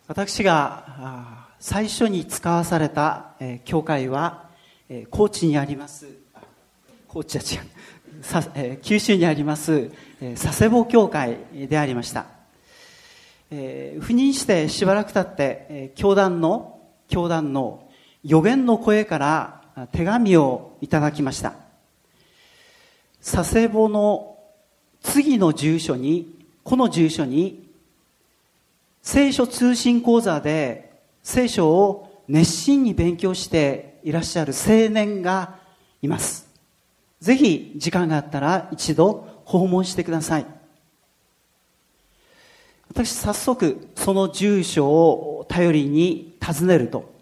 私が最初に使わされた教会は高知にあります九州にあります佐世保教会でありました。赴任してしばらく経って教団の予言の声から手紙をいただきました。佐世保の次の住所に、この住所に聖書通信講座で聖書を熱心に勉強していらっしゃる青年がいます。ぜひ時間があったら一度訪問してください。私早速その住所を頼りに訪ねると、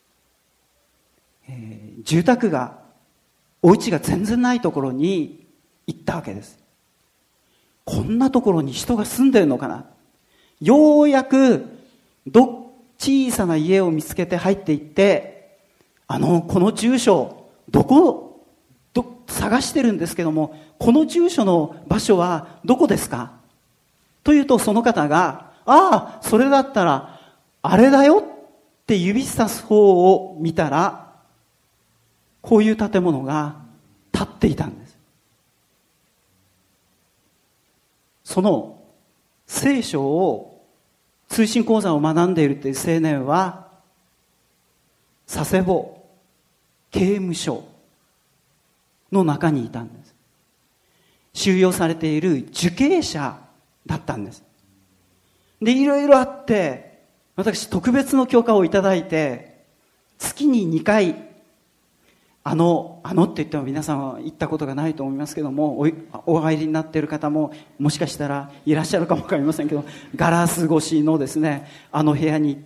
住宅がお家が全然ないところに行ったわけです。こんなところに人が住んでるのかな。ようやく小さな家を見つけて入っていって、この住所探してるんですけども、この住所の場所はどこですかというと、その方が、それだったらあれだよって指さす方を見たら、こういう建物が建っていたんです。その聖書を通信講座を学んでいるという青年は、佐世保刑務所の中にいたんです。収容されている受刑者だったんです。で、いろいろあって、私特別の許可をいただいて、月に2回って言っても皆さんは行ったことがないと思いますけども、お入りになっている方ももしかしたらいらっしゃるかもわかりませんけど、ガラス越しのですね、部屋に行って、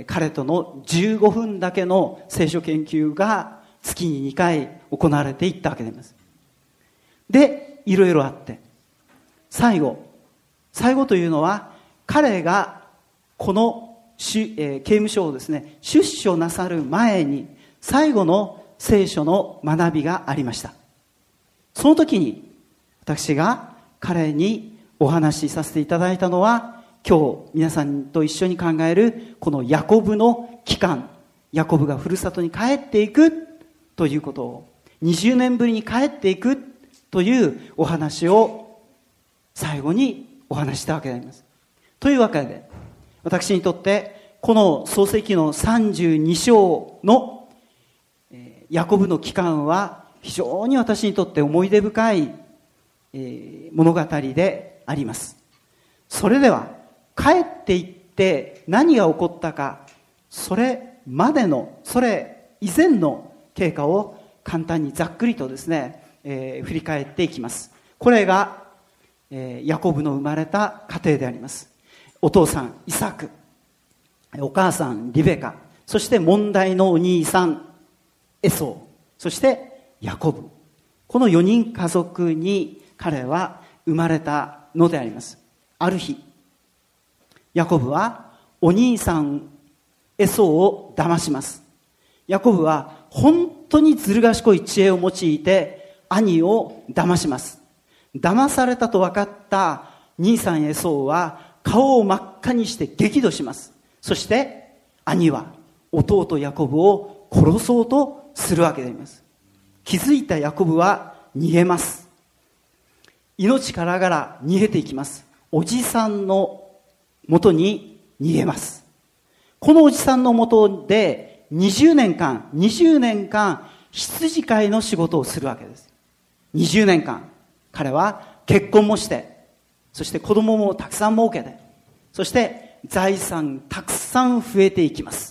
彼との15分だけの聖書研究が月に2回行われていったわけです。で、いろいろあって、最後というのは、彼がこの刑務所をですね、出所なさる前に最後の聖書の学びがありました。その時に私が彼にお話しさせていただいたのは、今日皆さんと一緒に考えるこのヤコブの帰還、ヤコブがふるさとに帰っていくということを、20年ぶりに帰っていくというお話を最後にお話したわけであります。というわけで、私にとってこの創世記の32章のヤコブの帰還は非常に私にとって思い出深い物語であります。それでは帰っていって何が起こったか、それ以前の経過を簡単にざっくりとですね、振り返っていきます。これがヤコブの生まれた家庭であります。お父さんイサク、お母さんリベカ、そして問題のお兄さんエソー、そしてヤコブ、この4人家族に彼は生まれたのであります。ある日、ヤコブはお兄さんエソーを騙します。ヤコブは本当にずる賢い知恵を用いて兄を騙します。騙されたと分かった兄さんエソーは顔を真っ赤にして激怒します。そして兄は弟ヤコブを殺そうとするわけであります。気づいたヤコブは逃げます。命からがら逃げていきます。おじさんのもとに逃げます。このおじさんのもとで20年間羊飼いの仕事をするわけです。20年間彼は結婚もして、そして子供もたくさん設けて、そして財産たくさん増えていきます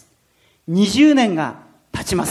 。20年が経ちます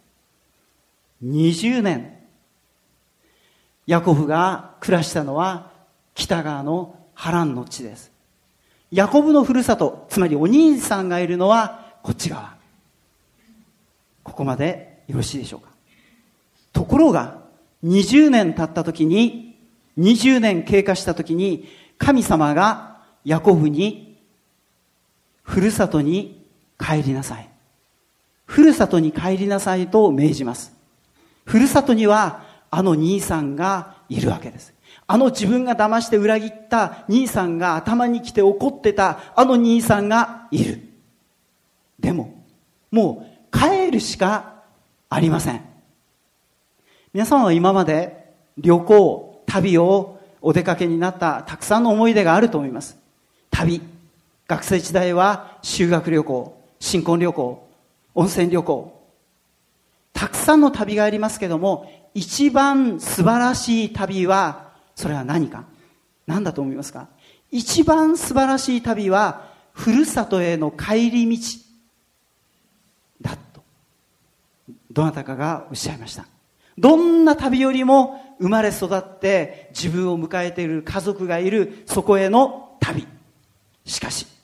。20年、ヤコブが暮らしたのは北側のハランの地です。ヤコブのふるさと、つまりお兄さんがいるのはこっち側。ここまでよろしいでしょうか。ところが20年経った時に、20年経過した時に、神様がヤコブにふるさとに帰りなさい、ふるさとに帰りなさいと命じます。ふるさとには兄さんがいるわけです。 自分が騙して裏切った兄さんが頭に来て怒ってた兄さんがいる。でももう帰るしかありません。皆さんは今まで旅行、旅をお出かけになったたくさんの思い出があると思います。旅、学生時代は修学旅行、新婚旅行、温泉旅行、たくさんの旅がありますけども、一番素晴らしい旅はそれは何か、何だと思いますか？一番素晴らしい旅はふるさとへの帰り道だとどなたかがおっしゃいました。どんな旅よりも生まれ育って自分を迎えている家族がいるそこへの旅。しかし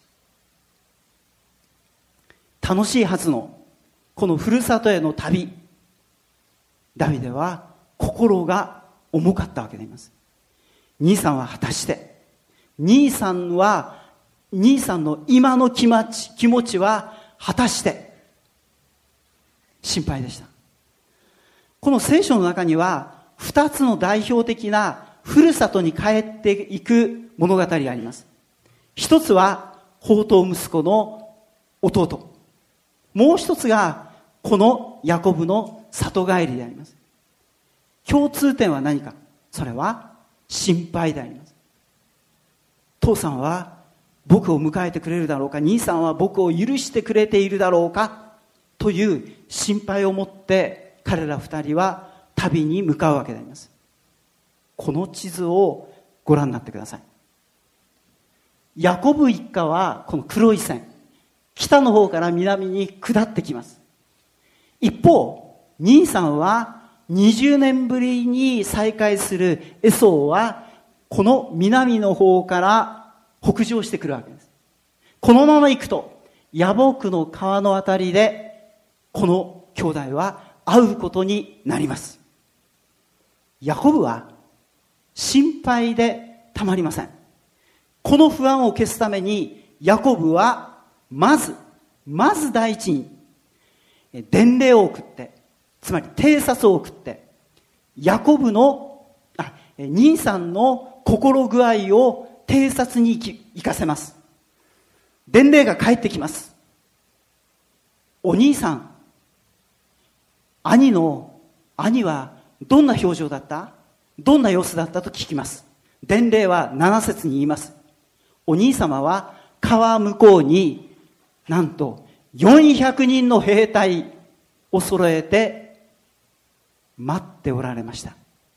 楽しいはずのこのふるさとへの旅、ダビデは心が重かったわけであります。兄さんは果たして兄さんの今の気持ちは果たして心配でした。この聖書の中には2つの代表的なふるさとに帰っていく物語があります。一つは放蕩息子の弟、もう一つがこのヤコブの里帰りであります。共通点は何か、それは心配であります。父さんは僕を迎えてくれるだろうか、兄さんは僕を許してくれているだろうかという心配を持って彼ら二人は旅に向かうわけであります。この地図をご覧になってください。ヤコブ一家はこの黒い線、北の方から南に下ってきます。一方、兄さんは20年ぶりに再会するエソーはこの南の方から北上してくるわけです。このまま行くとヤボクの川のあたりでこの兄弟は会うことになります。ヤコブは心配でたまりません。この不安を消すためにヤコブはまず第一に伝令を送って、つまり偵察を送ってヤコブの兄さんの心具合を偵察に行かせます。伝令が返ってきます。お兄さん、兄はどんな表情だった？どんな様子だったと聞きます。伝令は7節に言います。お兄様は川向こうになんと400人の兵隊を揃えて待っておられました。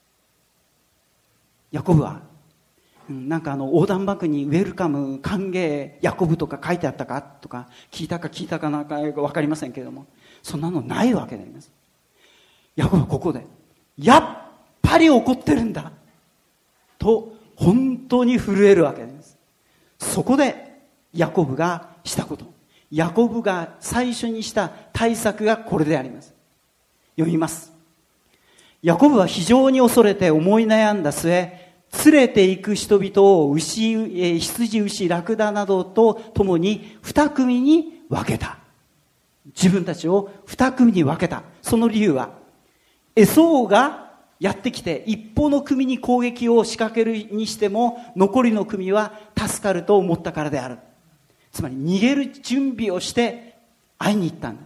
ヤコブはなんか横断幕にウェルカム、歓迎ヤコブとか書いてあったかとか聞いたかなんか分かりませんけれども、そんなのないわけであります。ヤコブはここでやっぱり怒ってるんだと本当に震えるわけです。そこでヤコブがしたこと、ヤコブが最初にした対策がこれであります。読みます。ヤコブは非常に恐れて思い悩んだ末、連れて行く人々を羊、牛、ラクダなどと共に2組に分けた。自分たちを2組に分けた。その理由はエソーがやってきて一方の組に攻撃を仕掛けるにしても残りの組は助かると思ったからである。つまり逃げる準備をして会いに行ったんだ。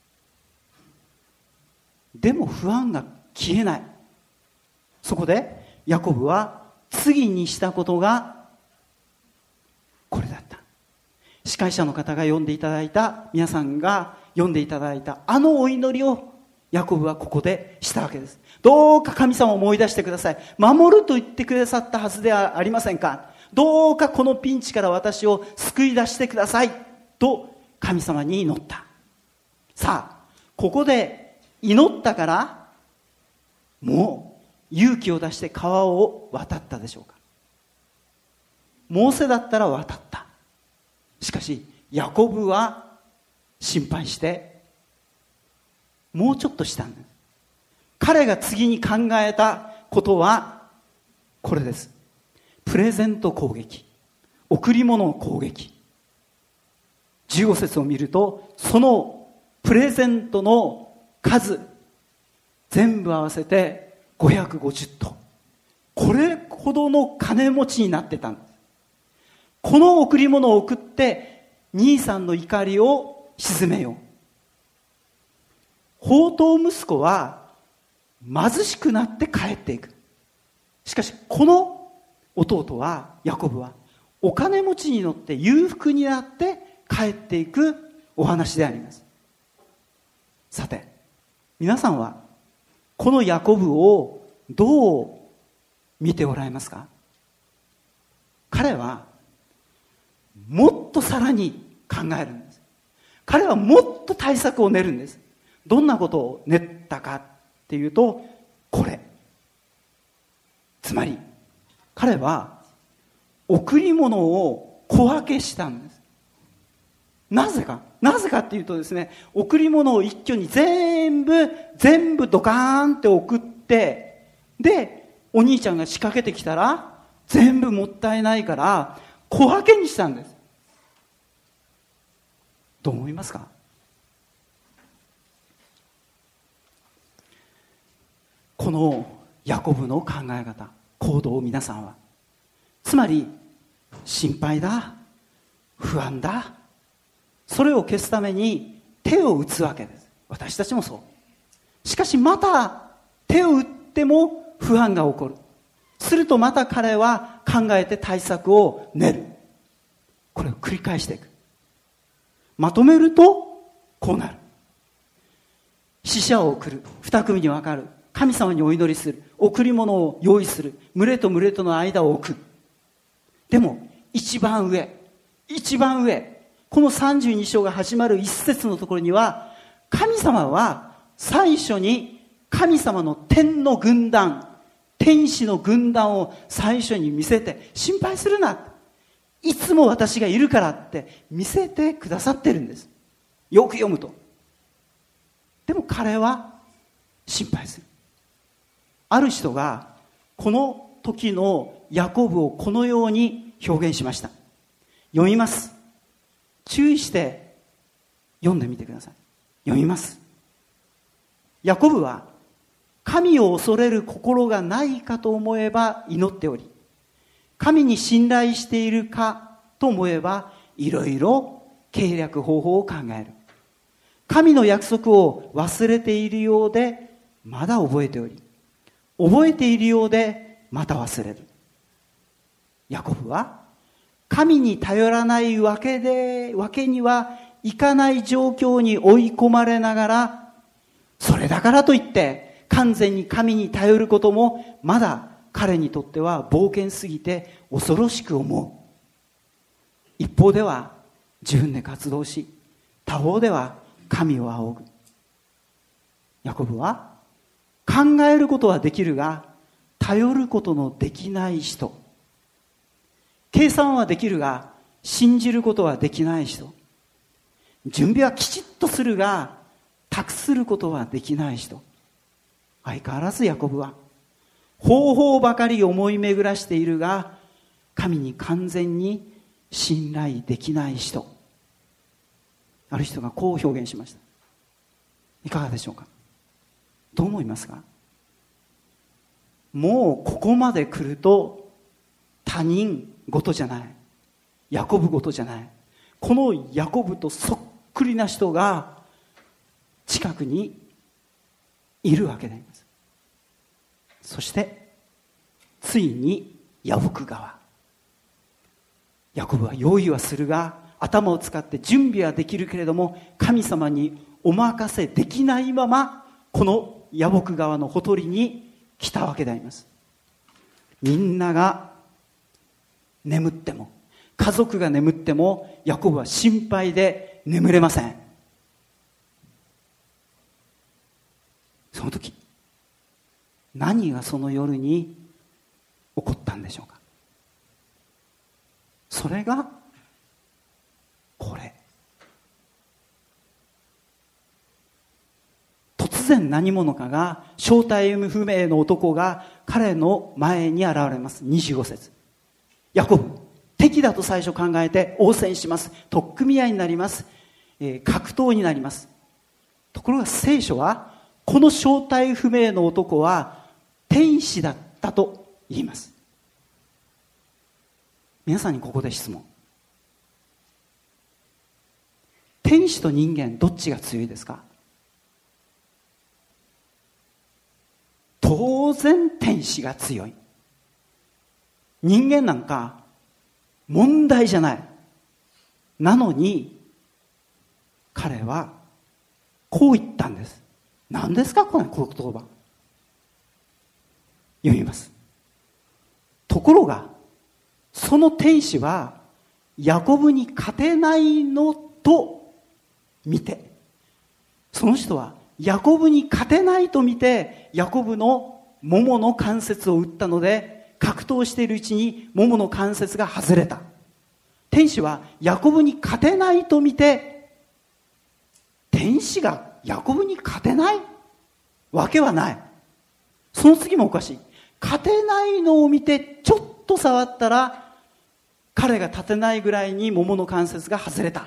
でも不安が消えない。そこでヤコブは次にしたことがこれだった。司会者の方が読んでいただいた、皆さんが読んでいただいたお祈りをヤコブはここでしたわけです。どうか神様を思い出してください。守ると言ってくださったはずではありませんか。どうかこのピンチから私を救い出してくださいと神様に祈った。さあ、ここで祈ったからもう勇気を出して川を渡ったでしょうか。モーセだったら渡った。しかしヤコブは心配してもうちょっとしたんです。彼が次に考えたことはこれです。プレゼント攻撃、贈り物の攻撃。15節を見るとそのプレゼントの数全部合わせて550頭。こほどの金持ちになってたんです。この贈り物を送って兄さんの怒りを鎮めよう。放蕩息子は貧しくなって帰っていく。しかしこの弟は、ヤコブはお金持ちに乗って裕福になって帰っていくお話であります。さて、皆さんはこのヤコブをどう見ておられますか？彼はもっとさらに考えるんです。彼はもっと対策を練るんです。どんなことを練ったかっていうと、これ。つまり彼は贈り物を小分けしたんです。なぜかっていうとですね、贈り物を一挙に全部ドカーンって送って、でお兄ちゃんが仕掛けてきたら全部もったいないから小分けにしたんです。どう思いますか？このヤコブの考え方、行動を皆さんは、つまり心配だ、不安だ、それを消すために手を打つわけです。私たちもそう。しかしまた手を打っても不安が起こる。するとまた彼は考えて対策を練る。これを繰り返していく。まとめるとこうなる。死者を送る。二組に分かる。神様にお祈りする。贈り物を用意する。群れと群れとの間を置く。でも一番上、この32章が始まる一節のところには、神様は最初に神様の天の軍団、天使の軍団を最初に見せて、心配するな、いつも私がいるからって見せてくださってるんです。よく読むと。でも彼は心配する。ある人がこの時のヤコブをこのように表現しました。読みます。注意して読んでみてください。読みます。ヤコブは神を恐れる心がないかと思えば祈っており、神に信頼しているかと思えばいろいろ計略方法を考える。神の約束を忘れているようでまだ覚えており、覚えているようでまた忘れる。ヤコブは神に頼らないわけにはいかない状況に追い込まれながら、それだからといって完全に神に頼ることもまだ彼にとっては冒険すぎて恐ろしく思う。一方では自分で活動し、他方では神を仰ぐ。ヤコブは考えることはできるが頼ることのできない人、計算はできるが信じることはできない人、準備はきちっとするが託することはできない人。相変わらずヤコブは方法ばかり思い巡らしているが神に完全に信頼できない人。ある人がこう表現しました。いかがでしょうか？どう思いますか？もうここまで来ると他人事じゃない、ヤコブ事じゃない、このヤコブとそっくりな人が近くにいるわけであります。そしてついにヤボク川、ヤコブは用意はするが頭を使って準備はできるけれども神様にお任せできないままこのヤボク川のほとりに来たわけであります。みんなが眠っても、家族が眠ってもヤコブは心配で眠れません。その時何がその夜に起こったんでしょうか？それがこれ。突然何者かが、正体不明の男が彼の前に現れます。25節。ヤコブ、敵だと最初考えて応戦します。取っ組み合いになります。格闘になります。ところが聖書はこの正体不明の男は天使だったと言います。 皆さんにここで質問。天使と人間どっちが強いですか？当然天使が強い。人間なんか問題じゃない。なのに彼はこう言ったんです。何ですかこの言葉。読みます。ところがその天使はヤコブに勝てないのと見て、その人はヤコブに勝てないと見てヤコブの桃の関節を打ったので、格闘しているうちに桃の関節が外れた。天使はヤコブに勝てないと見て、天使がヤコブに勝てないわけはない。その次もおかしい。勝てないのを見てちょっと触ったら彼が立てないぐらいに桃の関節が外れた。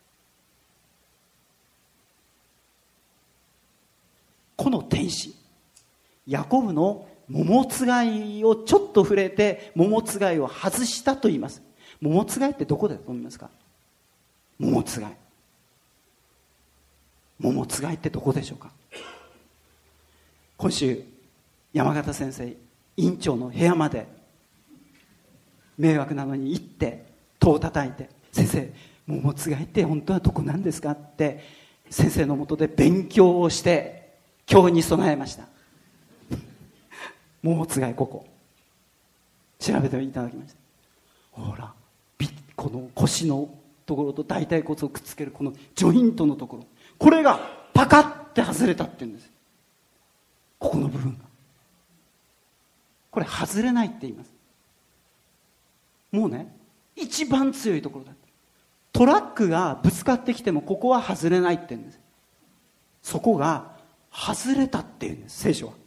この天使、ヤコブの桃つがいをちょっと触れて桃つがいを外したと言います。桃つがいってどこで思いますか？桃つがい。桃つがいってどこでしょうか？今週山形先生院長の部屋まで迷惑なのに行って戸を叩いて、先生桃つがいって本当はどこなんですかって先生のもとで勉強をして今日に備えました。桃つがいここ調べていただきました。ほらこの腰のところと大腿骨をくっつけるこのジョイントのところ、これがパカッて外れたって言うんです。ここの部分がこれ外れないって言います。もうね一番強いところだ。トラックがぶつかってきてもここは外れないって言うんです。そこが外れたって言うんです、聖書は。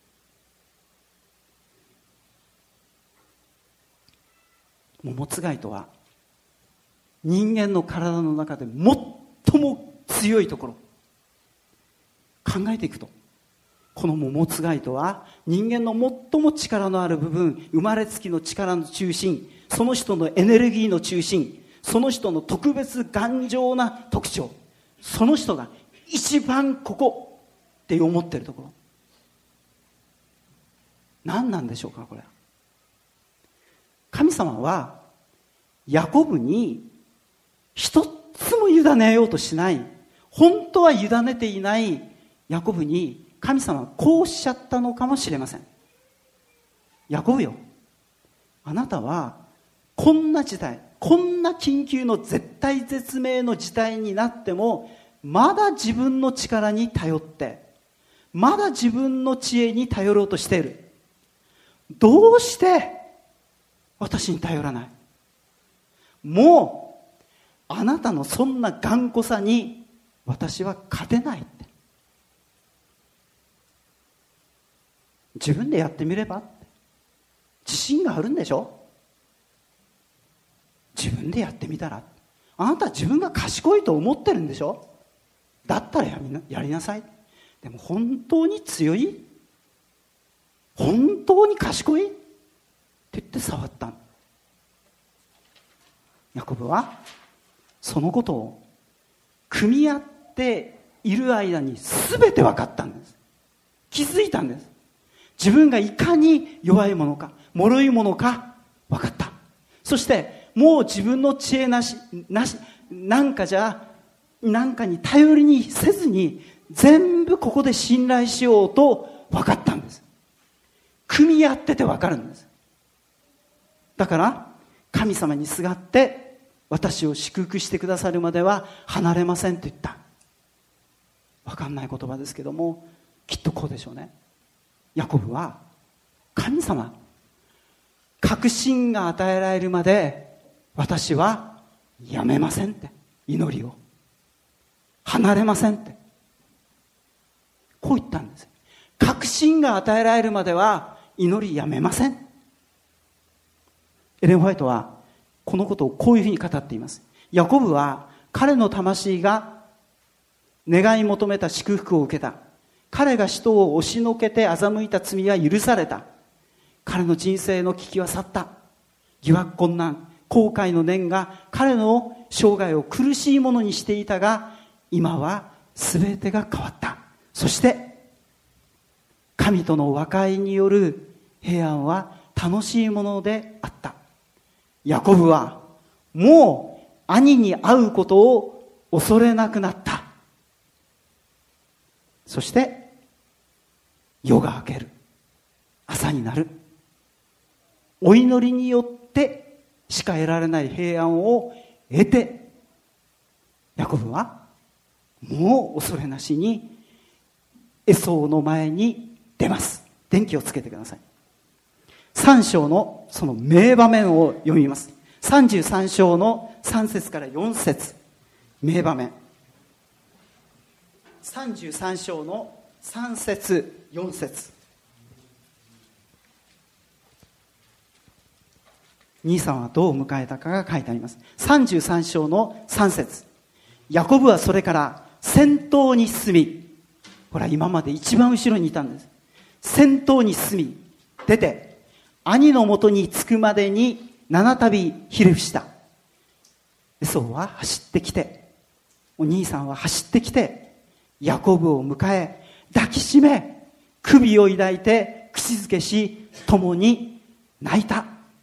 桃つがいとは人間の体の中で最も強いところ。考えていくと、この桃つがいとは人間の最も力のある部分、生まれつきの力の中心、その人のエネルギーの中心、その人の特別頑丈な特徴、その人が一番ここって思っているところ、何なんでしょうか。これ神様はヤコブに一つも委ねようとしない、本当は委ねていないヤコブに神様はこうおっしゃったのかもしれません。ヤコブよ、あなたはこんな時代、こんな緊急の絶対絶命の事態になってもまだ自分の力に頼って、まだ自分の知恵に頼ろうとしている。どうして私に頼らない？もうあなたのそんな頑固さに私は勝てないって。自分でやってみればって。自信があるんでしょ？自分でやってみたら。あなたは自分が賢いと思ってるんでしょ？だったらやりなさい。でも本当に強い？本当に賢い？って言って触った。ヤコブはそのことを組み合っている間に全て分かったんです。気づいたんです。自分がいかに弱いものか脆いものか分かった。そしてもう自分の知恵なしなんかに頼りにせずに全部ここで信頼しようと分かったんです。組み合ってて分かるんです。だから神様にすがって私を祝福してくださるまでは離れませんと言った。分かんない言葉ですけどもきっとこうでしょうね。ヤコブは神様、確信が与えられるまで私はやめませんって、祈りを離れませんってこう言ったんです。確信が与えられるまでは祈りやめません。エレン・ホワイトはこのことをこういうふうに語っています。ヤコブは彼の魂が願い求めた祝福を受けた。彼が使徒を押しのけて欺いた罪は許された。彼の人生の危機は去った。疑惑困難、 後悔の念が彼の生涯を苦しいものにしていたが、今は全てが変わった。そして神との和解による平安は楽しいものであった。ヤコブはもう兄に会うことを恐れなくなった。そして夜が明ける、朝になる。お祈りによってしか得られない平安を得て、ヤコブはもう恐れなしにエソーの前に出ます。電気をつけてください。3章のその名場面を読みます。33章の3節から4節、名場面。33章の3節4節。兄さんはどう迎えたかが書いてあります。33章の3節。ヤコブはそれから先頭に進み、ほら今まで一番後ろにいたんです。先頭に進み出て、兄のもとに着くまでに7度ひれ伏した。エソーは走ってきて、お兄さんは走ってきて、ヤコブを迎え抱きしめ、首を抱いて口づけし、共に泣いた。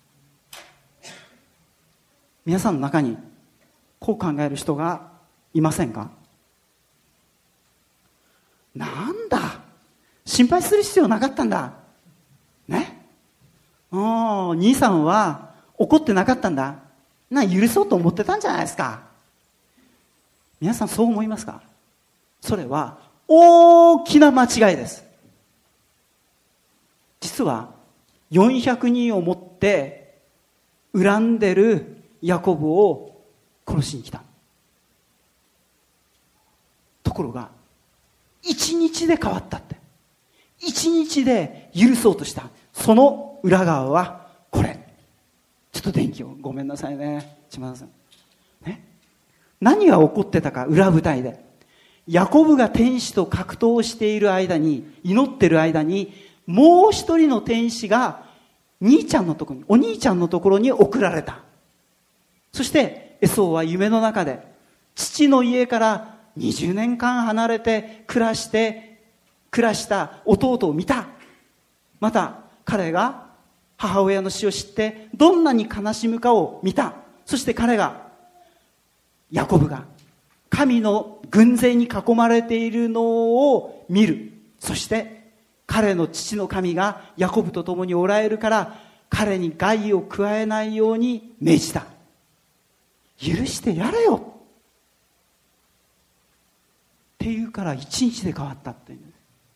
皆さんの中にこう考える人がいませんか？なんだ、心配する必要なかったんだね。兄さんは怒ってなかったんだ許そうと思ってたんじゃないですか。皆さんそう思いますか？それは大きな間違いです。実は400人をもって恨んでるヤコブを殺しに来た。ところが1日で変わったって、1日で許そうとした。その裏側はこれ。ちょっと電気をごめんなさいね、島田さんね。何が起こってたか、裏舞台でヤコブが天使と格闘している間に、祈ってる間に、もう一人の天使が兄ちゃんのところに、お兄ちゃんのところに送られた。そしてエソーは夢の中で父の家から20年間離れて暮らした弟を見た。また彼が母親の死を知ってどんなに悲しむかを見た。そしてヤコブが神の軍勢に囲まれているのを見る。そして彼の父の神がヤコブと共におられるから彼に害を加えないように命じた。許してやれよっていうから一日で変わったっていうんです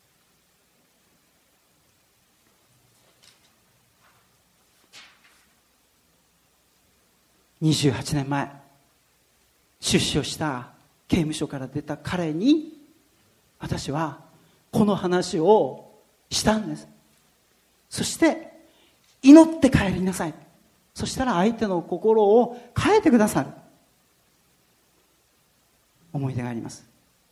。28年前出所した刑務所から出た彼に私はこの話をしたんです。そして祈って帰りなさい。そしたら相手の心を変えてくださる思い出があります。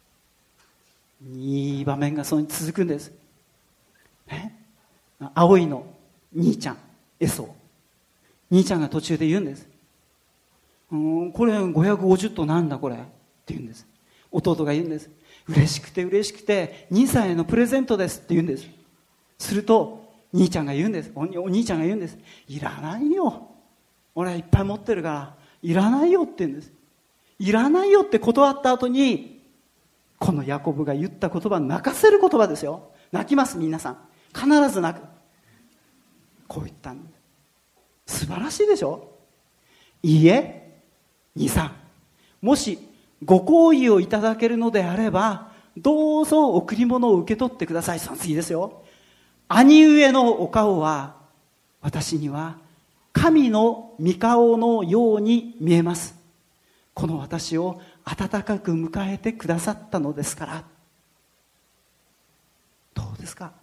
いい場面がそこに続くんです、ね、青いの兄ちゃんエソー、兄ちゃんが途中で言うんです。これ550となんだこれって言うんです。弟が言うんです。嬉しくて兄さんへのプレゼントですって言うんです。するとお兄ちゃんが言うんです。いらないよ、俺はいっぱい持ってるからいらないよって言うんです。いらないよって断った後にこのヤコブが言った言葉、泣かせる言葉ですよ。泣きます。皆さん必ず泣く。こう言ったんです。素晴らしいでしょ。いいえ兄さん、もしご好意をいただけるのであればどうぞ贈り物を受け取ってください。その次ですよ。兄上のお顔は私には神の御顔のように見えます。この私を温かく迎えてくださったのですから。どうですか。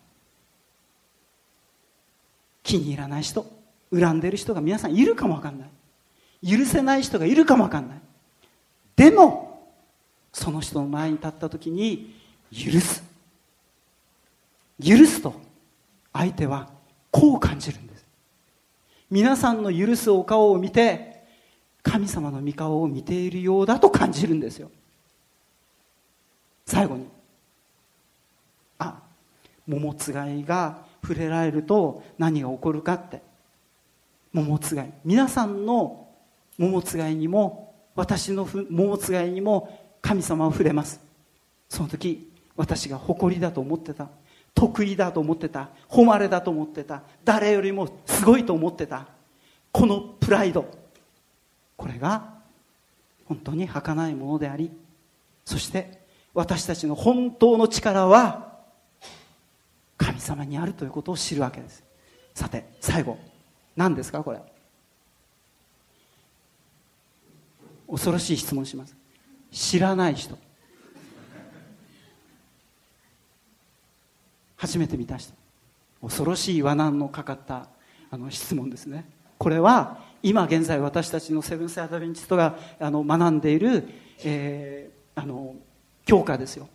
気に入らない人、恨んでる人が皆さんいるかもわかんない。許せない人がいるかもわかんない。でもその人の前に立った時に許すと相手はこう感じるんです。皆さんの許すお顔を見て神様の御顔を見ているようだと感じるんですよ。最後に、桃つがいが触れられると何が起こるかって。桃つがい、皆さんの桃つがいにも、私の桃つがいにも神様を触れます。その時、私が誇りだと思ってた、得意だと思ってた、誉れだと思ってた、誰よりもすごいと思ってたこのプライド、これが本当に儚いものであり、そして私たちの本当の力は神様にあるということを知るわけです。さて最後、何ですかこれ。恐ろしい質問します。知らない人、初めて見た人、恐ろしい罠のかかった質問ですね。これは今現在私たちのセブンス・アドベンチストが学んでいる、教科ですよ。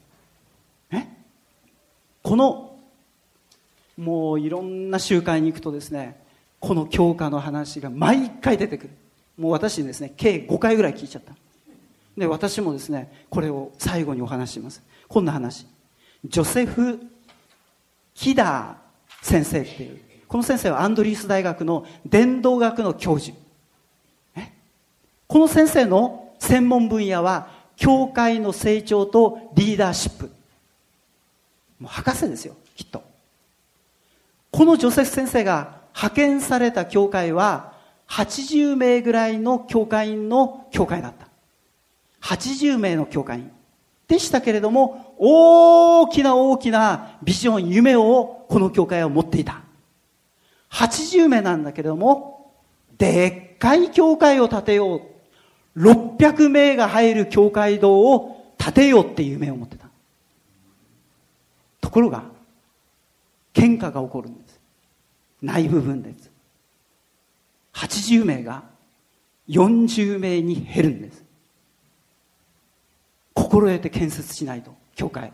このもういろんな集会に行くとですね、この教科の話が毎回出てくる。もう私ですね、計5回ぐらい聞いちゃった。で、私もですね、これを最後にお話しします。こんな話。ジョセフ・キダー先生っていう、この先生はアンドリース大学の伝道学の教授。この先生の専門分野は教会の成長とリーダーシップ。もう博士ですよ、きっと。このジョセフ先生が派遣された教会は80名ぐらいの教会員の教会だった。80名の教会員でしたけれども、大きな大きなビジョン、夢をこの教会は持っていた。80名なんだけれども、でっかい教会を建てよう、600名が入る教会堂を建てようっていう夢を持ってた。ところが喧嘩が起こるんです。内部分裂。80名が40名に減るんです。心得て建設しないと。教会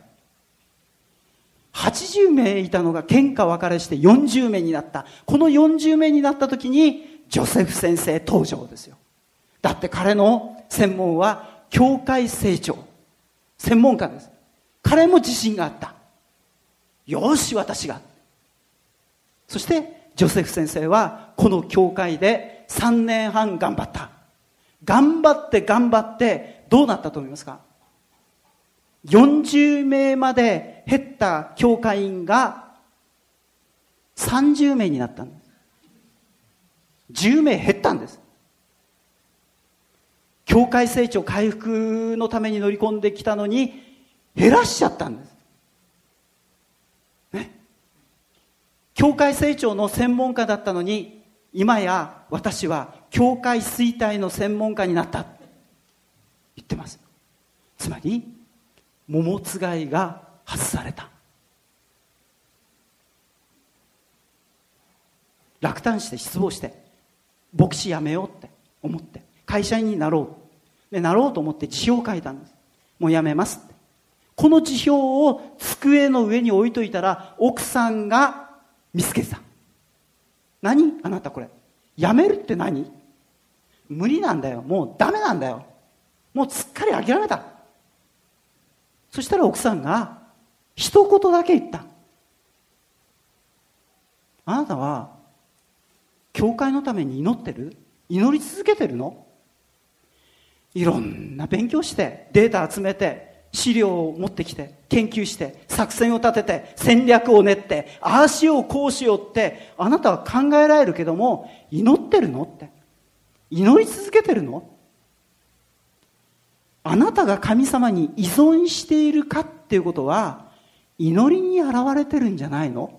80名いたのが喧嘩別れして40名になった。この40名になった時にジョセフ先生登場ですよ。だって彼の専門は教会成長、専門家です。彼も自信があった。よし私が。そしてジョセフ先生はこの教会で3年半頑張った。頑張ってどうなったと思いますか。40名まで減った教会員が30名になったんです。10名減ったんです。教会成長回復のために乗り込んできたのに減らしちゃったんです。教会成長の専門家だったのに、今や私は教会衰退の専門家になった言ってます。つまり桃つがいが外された。落胆して失望して牧師辞めようって思って会社員になろうでなろうと思って辞表を書いたんです。もう辞めますって。この辞表を机の上に置いといたら奥さんが見つけてた。何あなたこれ辞めるって何？無理なんだよ、もうダメなんだよ、もうすっかり諦めた。そしたら奥さんが一言だけ言った。あなたは教会のために祈ってる？祈り続けてるの？いろんな勉強してデータ集めて資料を持ってきて研究して作戦を立てて戦略を練ってああしようこうしようってあなたは考えられるけども、祈ってるのって、祈り続けてるの？あなたが神様に依存しているかっていうことは祈りに現れてるんじゃないの？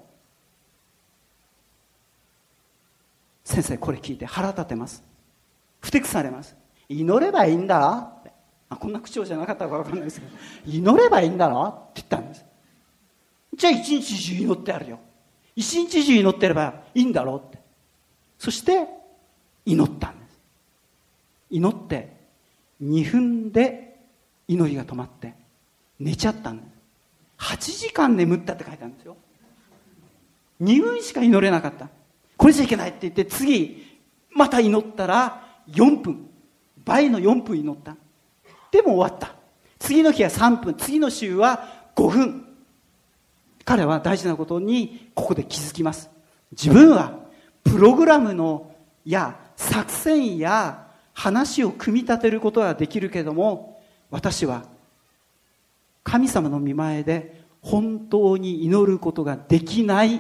先生これ聞いて腹立てます。ふてくされます。祈ればいいんだろって。こんな口調じゃなかったか分かんないですけど、祈ればいいんだろって言ったんです。じゃあ一日中祈ってやるよ、一日中祈ってればいいんだろって。そして祈ったんです。祈って2分で祈りが止まって寝ちゃったんです。8時間眠ったって書いてあるんですよ。2分しか祈れなかった。これじゃいけないって言って次また祈ったら4分倍の4分祈った。でも終わった。次の日は3分、次の週は5分。彼は大事なことにここで気づきます。自分はプログラムのや作戦や話を組み立てることはできるけども、私は神様の御前で本当に祈ることができない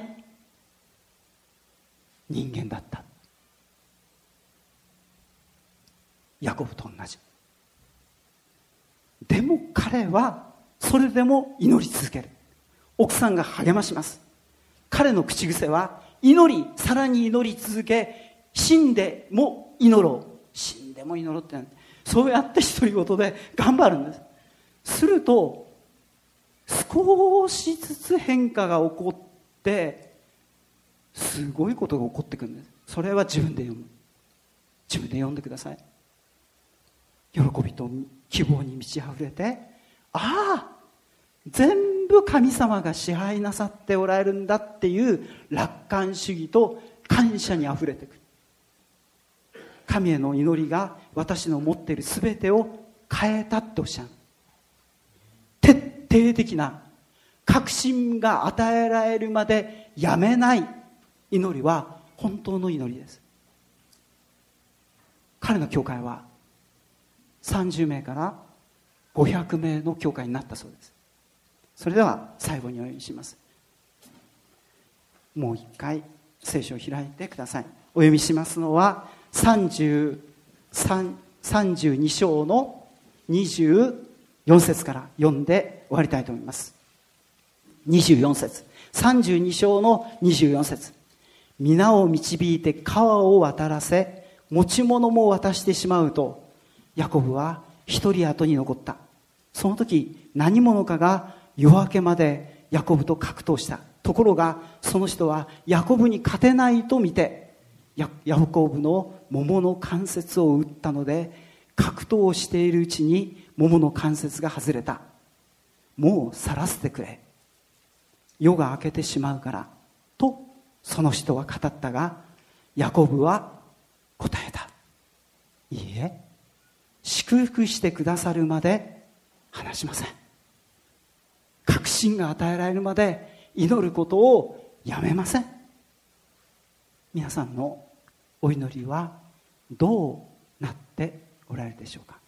人間だった。ヤコブと同じ。でも彼はそれでも祈り続ける。奥さんが励まします。彼の口癖は祈り、さらに祈り続け、死んでも祈ろう。死んでも祈ろうって、そうやって独り言で頑張るんです。すると少しずつ変化が起こって、すごいことが起こってくるんです。それは自分で読む。自分で読んでください。喜びと希望に満ち溢れて、ああ、全部神様が支配なさっておられるんだっていう楽観主義と感謝にあふれてくる。神への祈りが私の持っているすべてを変えたっておっしゃる。徹底的な確信が与えられるまでやめない祈りは本当の祈りです。彼の教会は30名から500名の教会になったそうです。それでは最後にお読みします。もう一回聖書を開いてください。お読みしますのは32章の24節から読んで終わりたいと思います。24節、32章の24節。皆を導いて川を渡らせ、持ち物も渡してしまうと、ヤコブは一人後に残った。その時何者かが夜明けまでヤコブと格闘した。ところがその人はヤコブに勝てないと見て、ヤコブの桃の関節を打ったので、格闘をしているうちに桃の関節が外れた。もう去らせてくれ、夜が明けてしまうからとその人は語ったが、ヤコブは答えた。いいえ、祝福してくださるまで話しません。確信が与えられるまで祈ることをやめません。皆さんのお祈りはどうなっておられるでしょうか。